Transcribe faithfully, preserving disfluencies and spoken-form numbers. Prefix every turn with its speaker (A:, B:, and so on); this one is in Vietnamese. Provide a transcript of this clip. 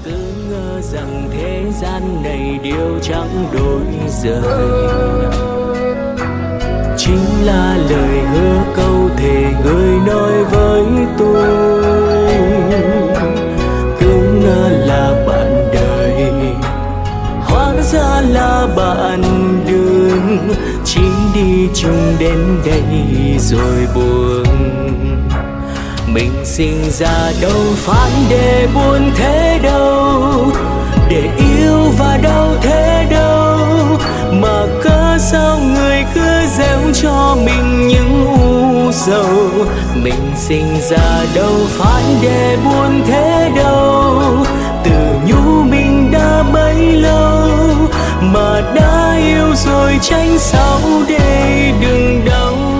A: cứ ngờ rằng thế gian này điều chẳng đổi rời, chính là lời hứa câu thề người nói với tôi. Cứ ngờ là bạn đời, hóa ra là bạn đường, chỉ đi chung đến đây rồi buông. Mình sinh ra đâu phải để buồn thế đâu, để yêu và đau thế đâu, mà cớ sao người cứ gieo cho mình những u sầu. Mình sinh ra đâu phải để buồn thế đâu, từ nhủ mình đã bấy lâu, mà đã yêu rồi tránh sao để đừng đau.